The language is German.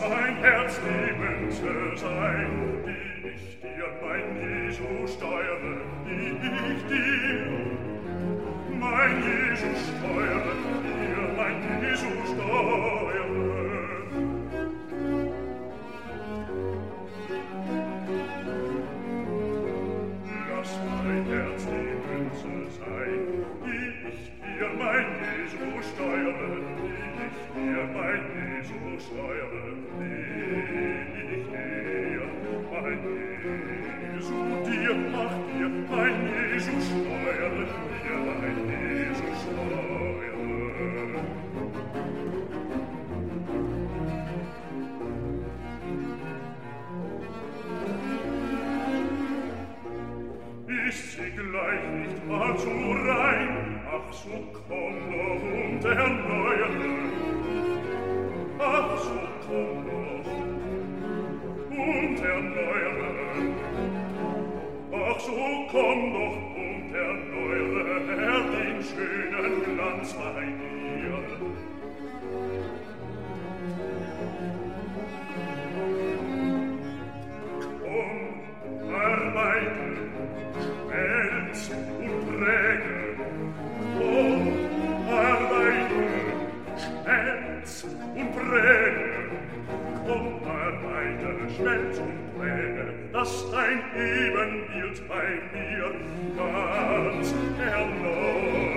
mein Herz die Münze sein, die ich dir, mein Jesu, steuere, die ich dir, mein Jesu, steuere, dir, mein Jesu, steuere. Lass mein Herz die Münze sein, die ich dir, mein Jesu, steuere, die ich dir, mein Jesu, steuere, die ich dir, mein Jesu, dir, mach dir, mein Jesu, steuere, dir, mein Jesu, steuere. Ist sie gleich nicht allzu rein, ach so komm doch und erneuere. Ach so komm doch und erneuere. Ach so komm doch und erneuere, Herr, den schönen Glanz bei dir. Komm, arbeite, wälz und präge. Komm, arbeite, schmelz und präge. Komm, arbeite, schmelz und präge, dass dein Ebenbild bei mir ganz erneuert.